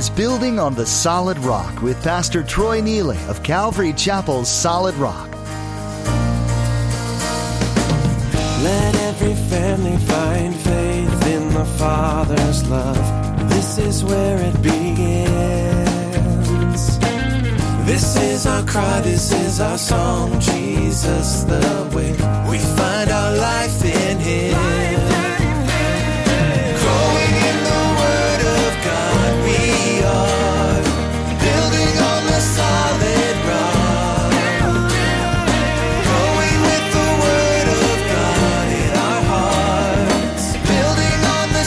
is Building on the Solid Rock with Pastor Troy Neely of Calvary Chapel's Solid Rock. Let every family find faith in the Father's love. This is where it begins. This is our cry, this is our song. Jesus the way. We find our life in Him. Growing in the Word of God, we are building on the solid rock. Growing with the Word of God in our hearts, building on the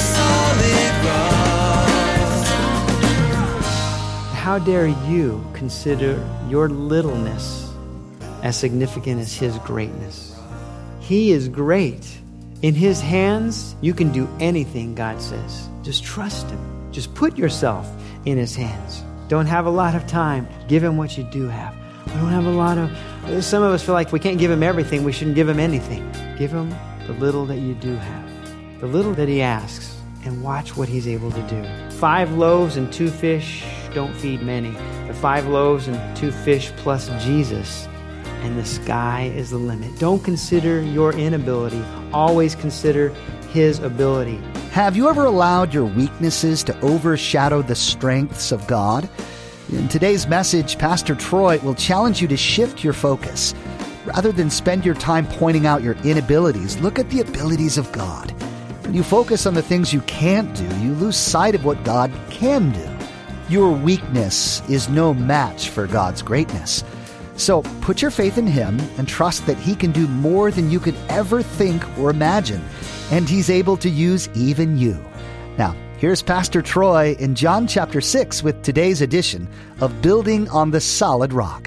solid rock. How dare you consider your littleness as significant as His greatness? He is great. In His hands, you can do anything, God says. Just trust Him. Just put yourself in His hands. Don't have a lot of time. Give Him what you do have. We don't have a lot of... Some of us feel like if we can't give Him everything, we shouldn't give Him anything. Give Him the little that you do have. The little that He asks. And watch what He's able to do. 5 loaves and 2 fish don't feed many. The 5 loaves and 2 fish plus Jesus, and the sky is the limit. Don't consider your inability. Always consider His ability. Have you ever allowed your weaknesses to overshadow the strengths of God? In today's message, Pastor Troy will challenge you to shift your focus. Rather than spend your time pointing out your inabilities, look at the abilities of God. When you focus on the things you can't do, you lose sight of what God can do. Your weakness is no match for God's greatness. So put your faith in Him and trust that He can do more than you could ever think or imagine. And He's able to use even you. Now, here's Pastor Troy in John chapter 6 with today's edition of Building on the Solid Rock.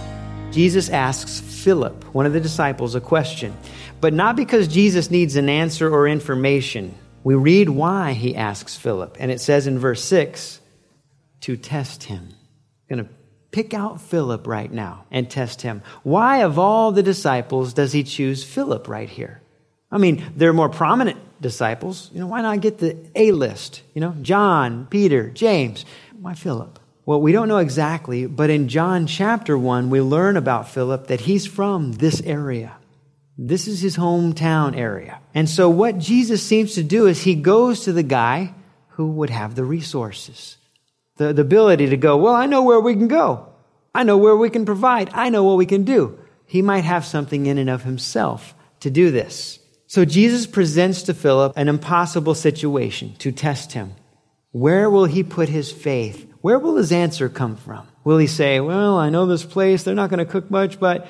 Jesus asks Philip, one of the disciples, a question. But not because Jesus needs an answer or information. We read why He asks Philip. And it says in verse 6, to test him. I'm going to pick out Philip right now and test him. Why of all the disciples does He choose Philip right here? I mean, there are more prominent disciples. Why not get the A-list? John, Peter, James. Why Philip? Well, we don't know exactly, but in John chapter 1, we learn about Philip that he's from this area. This is his hometown area. And so what Jesus seems to do is He goes to the guy who would have the resources. The ability to go, well, I know where we can go. I know where we can provide. I know what we can do. He might have something in and of himself to do this. So Jesus presents to Philip an impossible situation to test him. Where will he put his faith? Where will his answer come from? Will he say, well, I know this place, they're not going to cook much, but...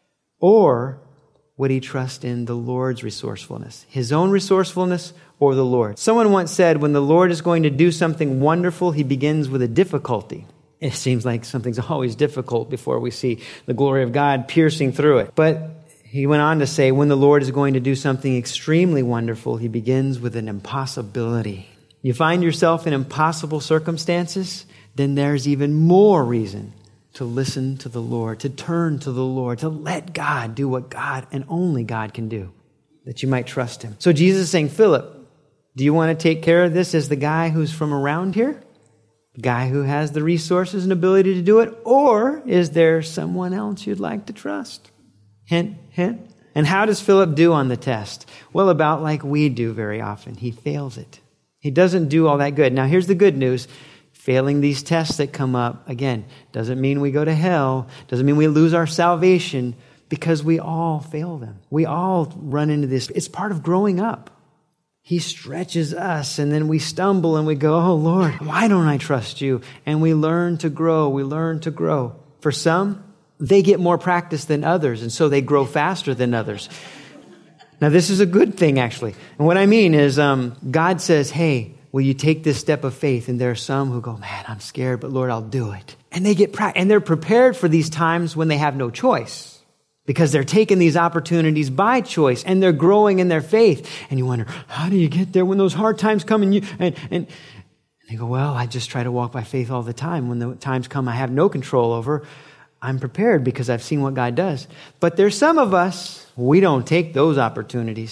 Or would he trust in the Lord's resourcefulness? His own resourcefulness or the Lord? Someone once said, when the Lord is going to do something wonderful, He begins with a difficulty. It seems like something's always difficult before we see the glory of God piercing through it. But he went on to say, when the Lord is going to do something extremely wonderful, He begins with an impossibility. You find yourself in impossible circumstances, then there's even more reason to listen to the Lord, to turn to the Lord, to let God do what God and only God can do, that you might trust Him. So Jesus is saying, Philip, do you want to take care of this as the guy who's from around here? The guy who has the resources and ability to do it? Or is there someone else you'd like to trust? Hint, hint. And how does Philip do on the test? Well, about like we do very often. He fails it. He doesn't do all that good. Now, here's the good news. Failing these tests that come up, again, doesn't mean we go to hell, doesn't mean we lose our salvation, because we all fail them. We all run into this. It's part of growing up. He stretches us, and then we stumble, and we go, oh, Lord, why don't I trust You? And we learn to grow. We learn to grow. For some, they get more practice than others, and so they grow faster than others. Now, this is a good thing, actually. And what I mean is God says, hey, will you take this step of faith? And there are some who go, man, I'm scared, but Lord, I'll do it. And they get and they're prepared for these times when they have no choice, because they're taking these opportunities by choice and they're growing in their faith. And you wonder, how do you get there when those hard times come? And they go, well, I just try to walk by faith all the time. When the times come I have no control over, I'm prepared because I've seen what God does. But there's some of us, we don't take those opportunities.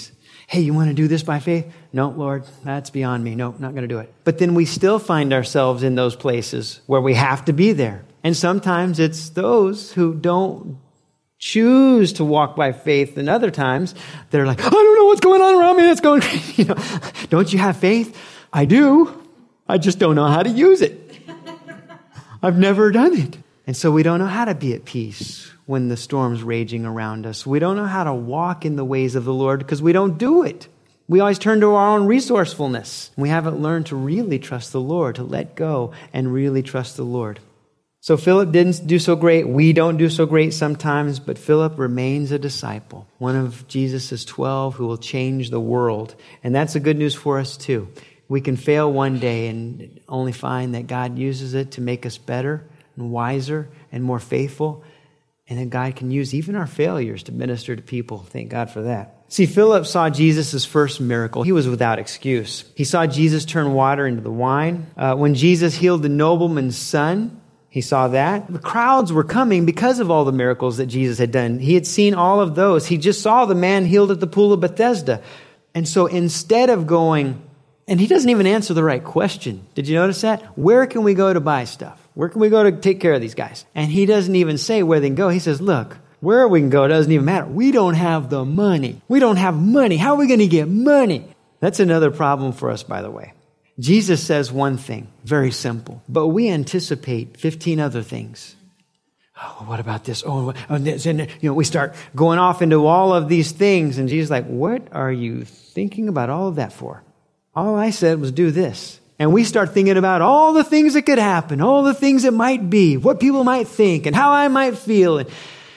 Hey, you want to do this by faith? No, Lord, that's beyond me. No, not going to do it. But then we still find ourselves in those places where we have to be there. And sometimes it's those who don't choose to walk by faith, and other times they're like, I don't know what's going on around me. It's going crazy. Don't you have faith? I do. I just don't know how to use it. I've never done it. And so we don't know how to be at peace when the storm's raging around us. We don't know how to walk in the ways of the Lord because we don't do it. We always turn to our own resourcefulness. We haven't learned to really trust the Lord, to let go and really trust the Lord. So Philip didn't do so great. We don't do so great sometimes, but Philip remains a disciple, one of Jesus' 12 who will change the world. And that's the good news for us too. We can fail one day and only find that God uses it to make us better and wiser and more faithful. And then God can use even our failures to minister to people. Thank God for that. See, Philip saw Jesus' first miracle. He was without excuse. He saw Jesus turn water into the wine. When Jesus healed the nobleman's son, he saw that. The crowds were coming because of all the miracles that Jesus had done. He had seen all of those. He just saw the man healed at the pool of Bethesda. And so instead of going, and he doesn't even answer the right question. Did you notice that? Where can we go to buy stuff? Where can we go to take care of these guys? And he doesn't even say where they can go. He says, look, where we can go doesn't even matter. We don't have the money. We don't have money. How are we going to get money? That's another problem for us, by the way. Jesus says one thing, very simple, but we anticipate 15 other things. Oh, what about this? Oh, this, and we start going off into all of these things, and Jesus is like, what are you thinking about all of that for? All I said was do this. And we start thinking about all the things that could happen, all the things it might be, what people might think, and how I might feel. And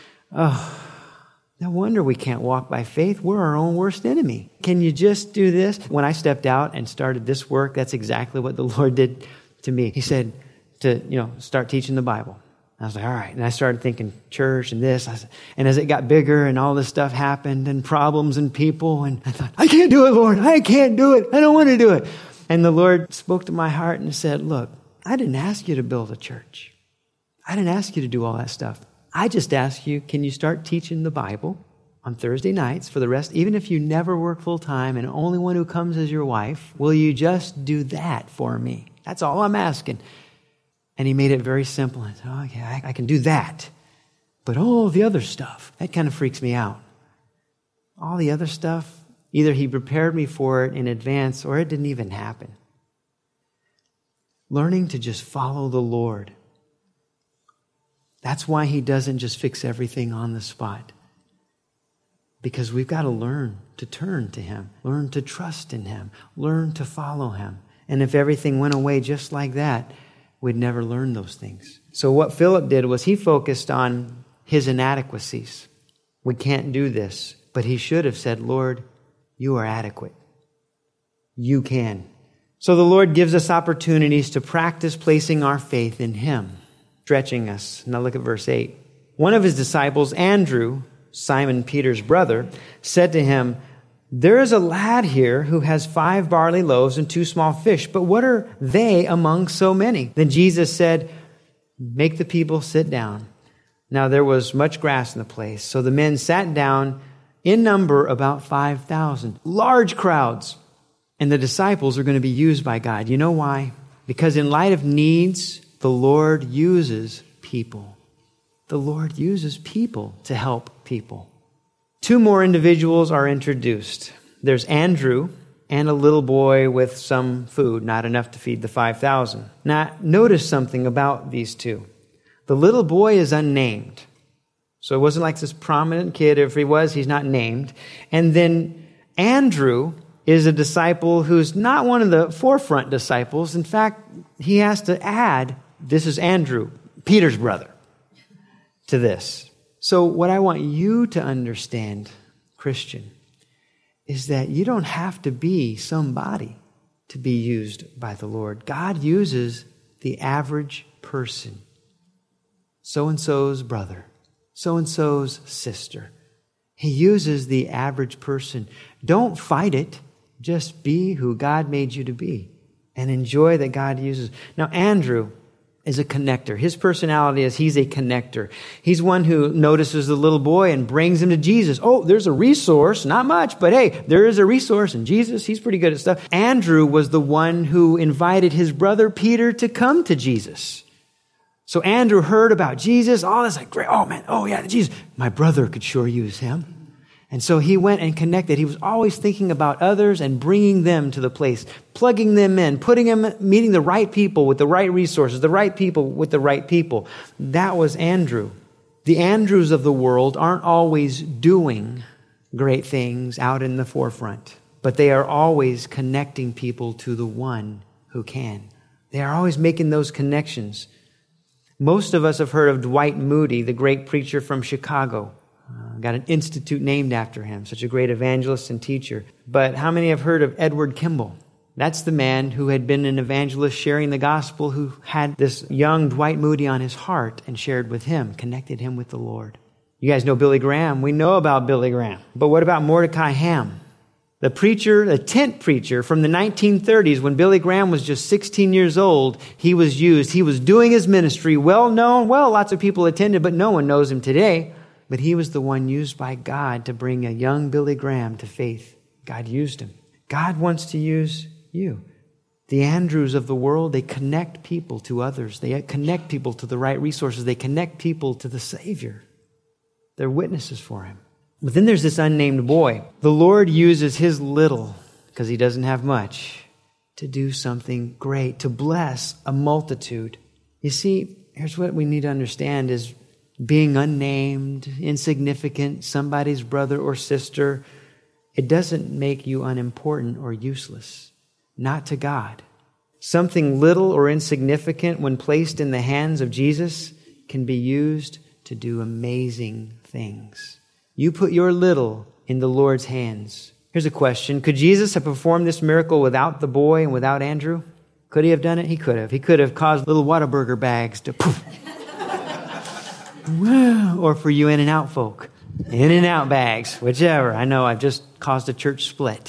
no wonder we can't walk by faith. We're our own worst enemy. Can you just do this? When I stepped out and started this work, that's exactly what the Lord did to me. He said to, start teaching the Bible. I was like, all right. And I started thinking church and this. And as it got bigger and all this stuff happened and problems and people, and I thought, I can't do it, Lord. I can't do it. I don't want to do it. And the Lord spoke to my heart and said, look, I didn't ask you to build a church. I didn't ask you to do all that stuff. I just ask you, can you start teaching the Bible on Thursday nights for the rest? Even if you never work full time and only one who comes is your wife, will you just do that for me? That's all I'm asking. And he made it very simple. I said, oh, yeah, I can do that. But all the other stuff, that kind of freaks me out. All the other stuff, either he prepared me for it in advance or it didn't even happen. Learning to just follow the Lord. That's why he doesn't just fix everything on the spot. Because we've got to learn to turn to him, learn to trust in him, learn to follow him. And if everything went away just like that, we'd never learn those things. So what Philip did was he focused on his inadequacies. We can't do this. But he should have said, Lord, you are adequate. You can. So the Lord gives us opportunities to practice placing our faith in him, stretching us. Now look at verse 8. One of his disciples, Andrew, Simon Peter's brother, said to him, there is a lad here who has 5 barley loaves and 2 small fish, but what are they among so many? Then Jesus said, make the people sit down. Now there was much grass in the place, so the men sat down, in number about 5,000. Large crowds. And the disciples are going to be used by God. You know why? Because in light of needs, the Lord uses people. The Lord uses people to help people. 2 more individuals are introduced. There's Andrew and a little boy with some food, not enough to feed the 5,000. Now, notice something about these 2. The little boy is unnamed. So it wasn't like this prominent kid. If he was, he's not named. And then Andrew is a disciple who's not one of the forefront disciples. In fact, he has to add, this is Andrew, Peter's brother, to this. So what I want you to understand, Christian, is that you don't have to be somebody to be used by the Lord. God uses the average person. So-and-so's brother, so-and-so's sister. He uses the average person. Don't fight it. Just be who God made you to be and enjoy that God uses. Now, Andrew, is a connector. His personality is he's a connector. He's one who notices the little boy and brings him to Jesus. Oh, there's a resource. Not much, but hey, there is a resource. And Jesus, he's pretty good at stuff. Andrew was the one who invited his brother Peter to come to Jesus. So Andrew heard about Jesus. Oh, that's like great. Oh, man. Oh, yeah, Jesus. My brother could sure use him. And so he went and connected. He was always thinking about others and bringing them to the place, plugging them in, meeting the right people with the right resources, the right people with the right people. That was Andrew. The Andrews of the world aren't always doing great things out in the forefront, but they are always connecting people to the one who can. They are always making those connections. Most of us have heard of Dwight Moody, the great preacher from Chicago. Got an institute named after him, such a great evangelist and teacher. But how many have heard of Edward Kimball? That's the man who had been an evangelist sharing the gospel, who had this young Dwight Moody on his heart and shared with him, connected him with the Lord. You guys know Billy Graham. We know about Billy Graham. But what about Mordecai Ham? The preacher, the tent preacher from the 1930s, when Billy Graham was just 16 years old, he was used. He was doing his ministry, well known. Well, lots of people attended, but no one knows him today. But he was the one used by God to bring a young Billy Graham to faith. God used him. God wants to use you. The Andrews of the world, they connect people to others. They connect people to the right resources. They connect people to the Savior. They're witnesses for him. But then there's this unnamed boy. The Lord uses his little, because he doesn't have much, to do something great, to bless a multitude. You see, here's what we need to understand is being unnamed, insignificant, somebody's brother or sister, it doesn't make you unimportant or useless. Not to God. Something little or insignificant, when placed in the hands of Jesus, can be used to do amazing things. You put your little in the Lord's hands. Here's a question. Could Jesus have performed this miracle without the boy and without Andrew? Could he have done it? He could have. He could have caused little Whataburger bags to poof. Or for you In-N-Out folk, In-N-Out bags, whichever. I know I've just caused a church split.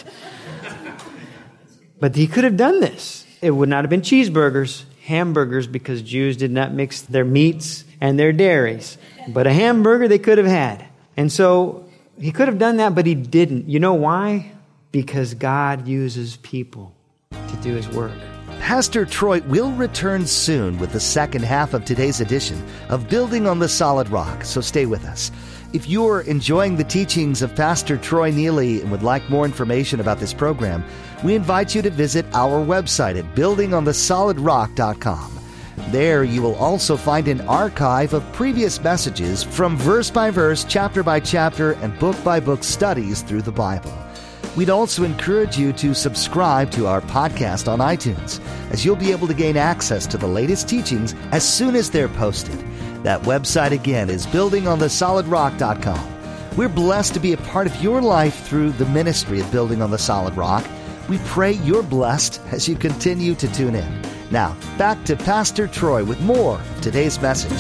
But he could have done this. It would not have been cheeseburgers, hamburgers, because Jews did not mix their meats and their dairies. But a hamburger they could have had. And so he could have done that, but he didn't. You know why? Because God uses people to do his work. Pastor Troy will return soon with the second half of today's edition of Building on the Solid Rock, so stay with us. If you're enjoying the teachings of Pastor Troy Neely and would like more information about this program, we invite you to visit our website at buildingonthesolidrock.com. There you will also find an archive of previous messages from verse by verse, chapter by chapter, and book by book studies through the Bible. We'd also encourage you to subscribe to our podcast on iTunes, as you'll be able to gain access to the latest teachings as soon as they're posted. That website again is buildingonthesolidrock.com. We're blessed to be a part of your life through the ministry of Building on the Solid Rock. We pray you're blessed as you continue to tune in. Now, back to Pastor Troy with more of today's message.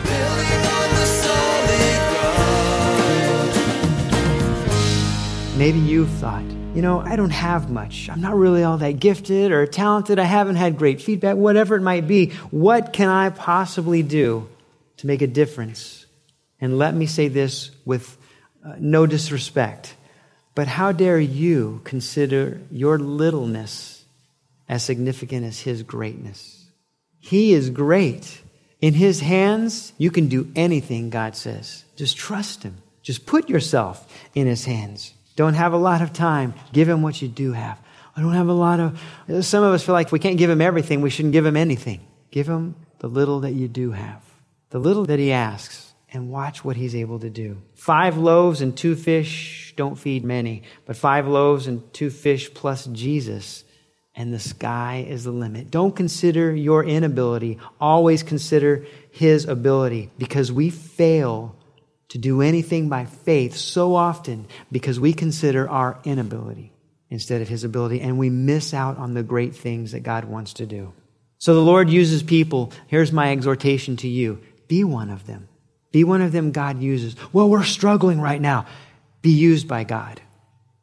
Maybe you've thought, I don't have much. I'm not really all that gifted or talented. I haven't had great feedback, whatever it might be. What can I possibly do to make a difference? And let me say this with no disrespect, but how dare you consider your littleness as significant as his greatness? He is great. In his hands, you can do anything, God says. Just trust him. Just put yourself in his hands. Don't have a lot of time. Give him what you do have. I don't have a lot of... Some of us feel like if we can't give him everything, we shouldn't give him anything. Give him the little that you do have. The little that he asks. And watch what he's able to do. 5 loaves and 2 fish don't feed many. But 5 loaves and 2 fish plus Jesus. And the sky is the limit. Don't consider your inability. Always consider his ability. Because we fail to do anything by faith so often because we consider our inability instead of his ability, and we miss out on the great things that God wants to do. So the Lord uses people. Here's my exhortation to you. Be one of them. Be one of them God uses. Well, we're struggling right now. Be used by God.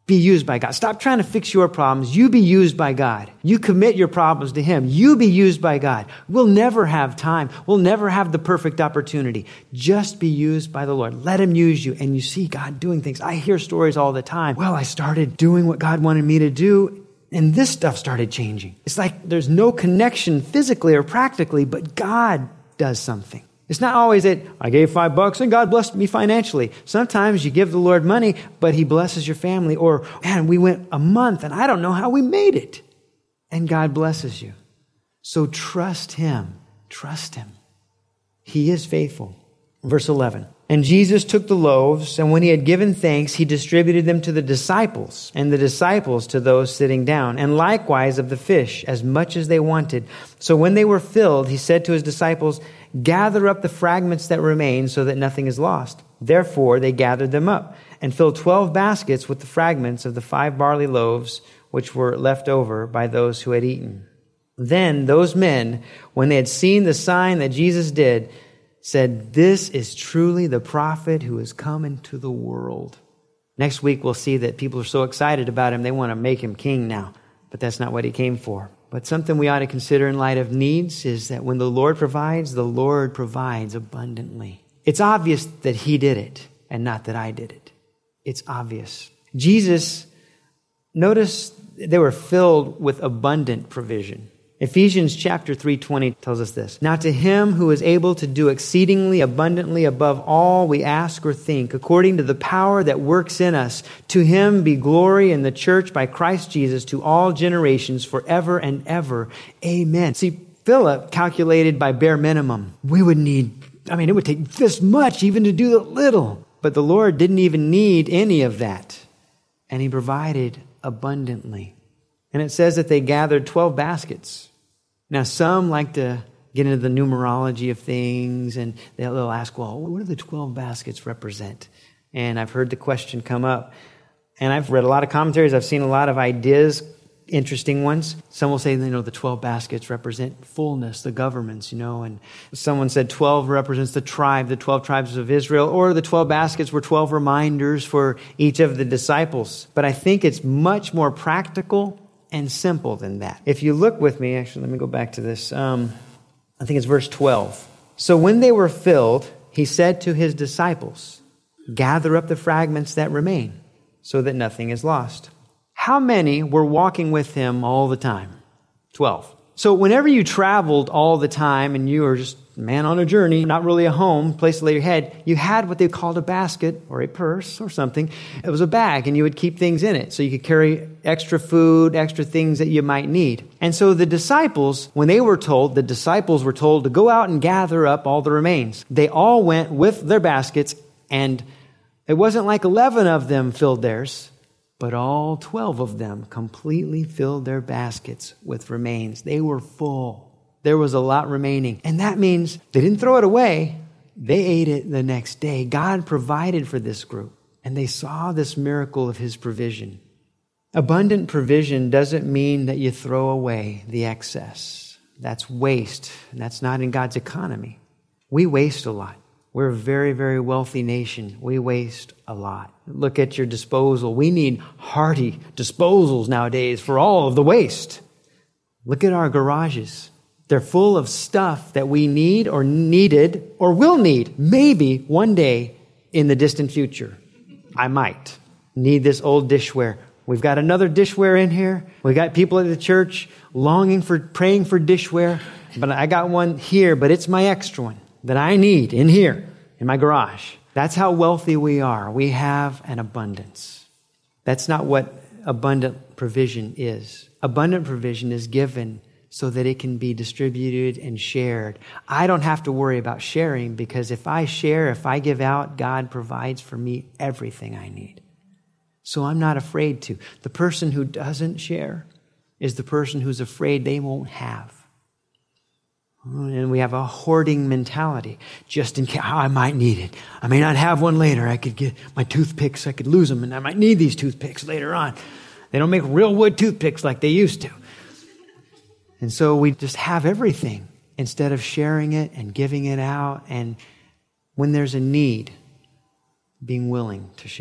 Be used by God. Stop trying to fix your problems. You be used by God. You commit your problems to Him. You be used by God. We'll never have time. We'll never have the perfect opportunity. Just be used by the Lord. Let Him use you. And you see God doing things. I hear stories all the time. Well, I started doing what God wanted me to do, and this stuff started changing. It's like there's no connection physically or practically, but God does something. It's not always that I gave $5 and God blessed me financially. Sometimes you give the Lord money, but He blesses your family. Or, man, we went a month and I don't know how we made it. And God blesses you. So trust Him. Trust Him. He is faithful. Verse 11. And Jesus took the loaves, and when He had given thanks, He distributed them to the disciples, and the disciples to those sitting down, and likewise of the fish, as much as they wanted. So when they were filled, He said to His disciples, gather up the fragments that remain so that nothing is lost. Therefore they gathered them up, and filled 12 baskets with the fragments of the 5 barley loaves, which were left over by those who had eaten. Then those men, when they had seen the sign that Jesus did, said, this is truly the prophet who has come into the world. Next week, we'll see that people are so excited about Him, they want to make Him king now. But that's not what He came for. But something we ought to consider in light of needs is that when the Lord provides abundantly. It's obvious that He did it and not that I did it. It's obvious. Jesus, notice they were filled with abundant provision. Ephesians chapter 3:20 tells us this. Now to Him who is able to do exceedingly abundantly above all we ask or think, according to the power that works in us, to Him be glory in the church by Christ Jesus to all generations forever and ever. Amen. See, Philip calculated by bare minimum. It would take this much even to do the little. But the Lord didn't even need any of that. And He provided abundantly. And it says that they gathered 12 baskets. Now, some like to get into the numerology of things, and they'll ask, well, what do the 12 baskets represent? And I've heard the question come up. And I've read a lot of commentaries. I've seen a lot of ideas, interesting ones. Some will say, the 12 baskets represent fullness, the governments, and someone said 12 represents the 12 tribes of Israel, or the 12 baskets were 12 reminders for each of the disciples. But I think it's much more practical and simple than that. If you look with me, actually, let me go back to this. I think it's verse 12. So when they were filled, He said to His disciples, gather up the fragments that remain so that nothing is lost. How many were walking with Him all the time? 12. So whenever you traveled all the time and you were just a man on a journey, not really a home, place to lay your head, you had what they called a basket or a purse or something. It was a bag, and you would keep things in it. So you could carry extra food, extra things that you might need. And so the disciples were told to go out and gather up all the remains. They all went with their baskets, and it wasn't like 11 of them filled theirs, but all 12 of them completely filled their baskets with remains. They were full. There was a lot remaining. And that means they didn't throw it away. They ate it the next day. God provided for this group, and they saw this miracle of His provision. Abundant provision doesn't mean that you throw away the excess. That's waste. That's not in God's economy. We waste a lot. We're a very, very wealthy nation. We waste a lot. Look at your disposal. We need hearty disposals nowadays for all of the waste. Look at our garages. They're full of stuff that we need or needed or will need maybe one day in the distant future. I might need this old dishware. We've got another dishware in here. We got people at the church praying for dishware. But I got one here, but it's my extra one that I need in here, in my garage. That's how wealthy we are. We have an abundance. That's not what abundant provision is. Abundant provision is given so that it can be distributed and shared. I don't have to worry about sharing, because if I share, if I give out, God provides for me everything I need. So I'm not afraid to. The person who doesn't share is the person who's afraid they won't have. And we have a hoarding mentality. Just in case, I might need it. I may not have one later. I could get my toothpicks. I could lose them, and I might need these toothpicks later on. They don't make real wood toothpicks like they used to. And so we just have everything instead of sharing it and giving it out. And when there's a need, being willing to share.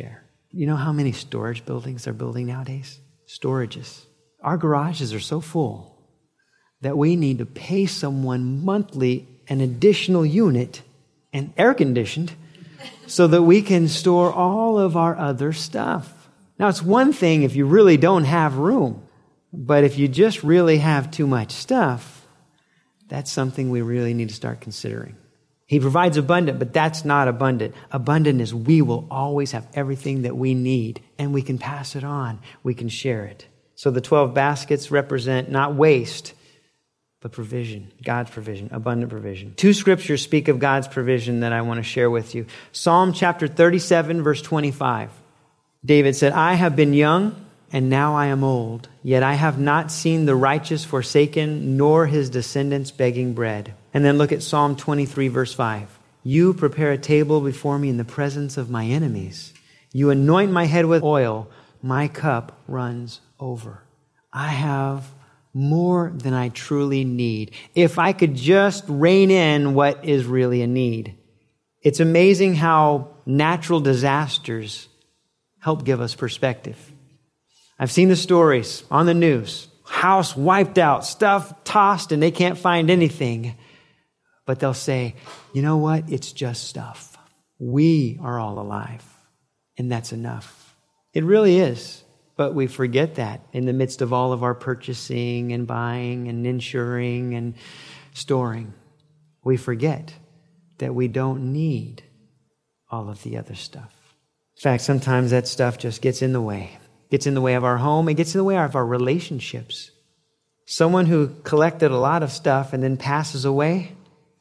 You know how many storage buildings they're building nowadays? Storages. Our garages are so full that we need to pay someone monthly an additional unit and air conditioned so that we can store all of our other stuff. Now, it's one thing if you really don't have room, but if you just really have too much stuff, that's something we really need to start considering. He provides abundant, but that's not abundant. Abundant is we will always have everything that we need, and we can pass it on. We can share it. So the 12 baskets represent not waste, but provision, God's provision, abundant provision. 2 scriptures speak of God's provision that I want to share with you. Psalm chapter 37, verse 25. David said, I have been young, and now I am old, yet I have not seen the righteous forsaken, nor his descendants begging bread. And then look at Psalm 23, verse 5. You prepare a table before me in the presence of my enemies. You anoint my head with oil. My cup runs over. I have more than I truly need. If I could just rein in what is really a need. It's amazing how natural disasters help give us perspective. I've seen the stories on the news. House wiped out, stuff tossed, and they can't find anything. But they'll say, you know what? It's just stuff. We are all alive, and that's enough. It really is. But we forget that in the midst of all of our purchasing and buying and insuring and storing. We forget that we don't need all of the other stuff. In fact, sometimes that stuff just gets in the way. Gets in the way of our home. It gets in the way of our relationships. Someone who collected a lot of stuff and then passes away,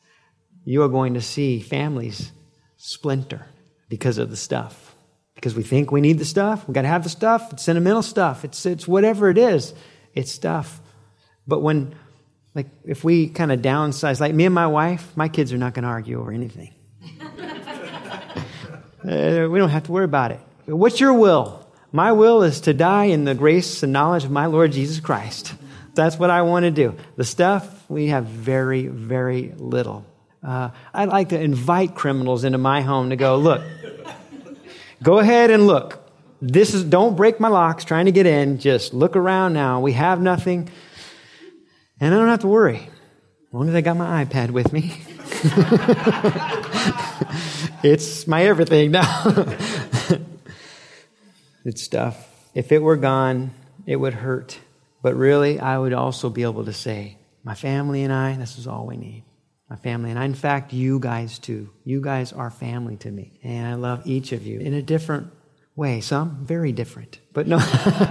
you are going to see families splinter because of the stuff. Because we think we need the stuff. We got to have the stuff. It's sentimental stuff. It's whatever it is. It's stuff. But when, if we kind of downsize, like me and my wife, my kids are not going to argue over anything. We don't have to worry about it. What's your will? My will is to die in the grace and knowledge of my Lord Jesus Christ. That's what I want to do. The stuff, we have very, very little. I'd like to invite criminals into my home to go, look, go ahead and look. Don't break my locks trying to get in. Just look around now. We have nothing. And I don't have to worry. As long as I got my iPad with me. It's my everything now. It's stuff. If it were gone, it would hurt. But really, I would also be able to say, my family and I, this is all we need. My family and I. In fact, you guys too. You guys are family to me. And I love each of you in a different way. Some very different. But no,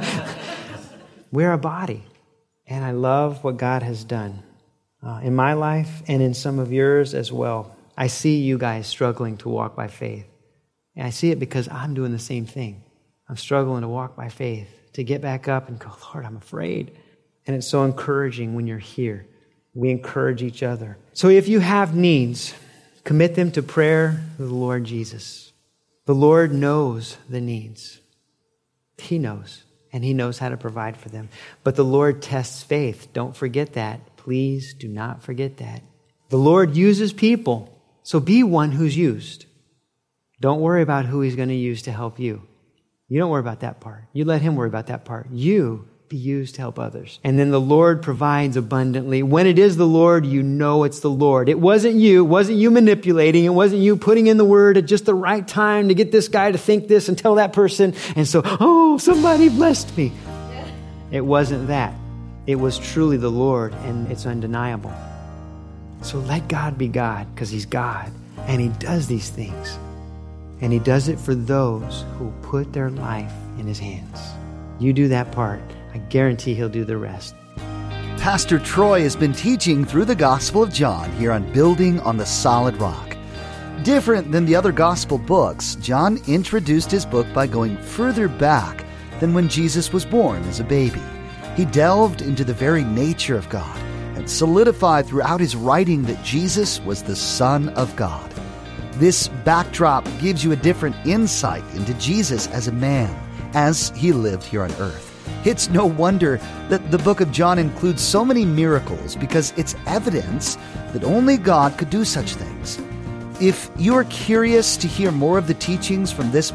we're a body. And I love what God has done in my life and in some of yours as well. I see you guys struggling to walk by faith. And I see it because I'm doing the same thing. I'm struggling to walk by faith, to get back up and go, Lord, I'm afraid. And it's so encouraging when you're here. We encourage each other. So if you have needs, commit them to prayer to the Lord Jesus. The Lord knows the needs. He knows, and He knows how to provide for them. But the Lord tests faith. Don't forget that. Please do not forget that. The Lord uses people, so be one who's used. Don't worry about who He's going to use to help you. You don't worry about that part. You let Him worry about that part. You be used to help others. And then the Lord provides abundantly. When it is the Lord, you know it's the Lord. It wasn't you. It wasn't you manipulating. It wasn't you putting in the word at just the right time to get this guy to think this and tell that person. And so, somebody blessed me. It wasn't that. It was truly the Lord, and it's undeniable. So let God be God, because He's God. And He does these things. And He does it for those who put their life in His hands. You do that part. I guarantee He'll do the rest. Pastor Troy has been teaching through the Gospel of John here on Building on the Solid Rock. Different than the other Gospel books, John introduced his book by going further back than when Jesus was born as a baby. He delved into the very nature of God and solidified throughout his writing that Jesus was the Son of God. This backdrop gives you a different insight into Jesus as a man, as He lived here on earth. It's no wonder that the book of John includes so many miracles, because it's evidence that only God could do such things. If you are curious to hear more of the teachings from this book,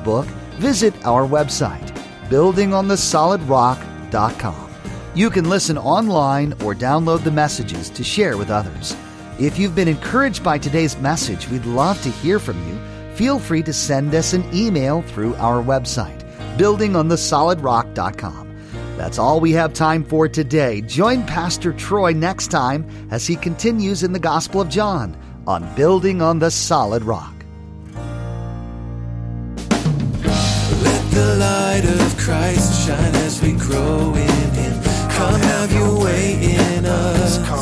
visit our website, buildingonthesolidrock.com. You can listen online or download the messages to share with others. If you've been encouraged by today's message, we'd love to hear from you. Feel free to send us an email through our website, buildingonthesolidrock.com. That's all we have time for today. Join Pastor Troy next time as he continues in the Gospel of John on Building on the Solid Rock. Let the light of Christ shine as we grow in Him. Come have your way in us.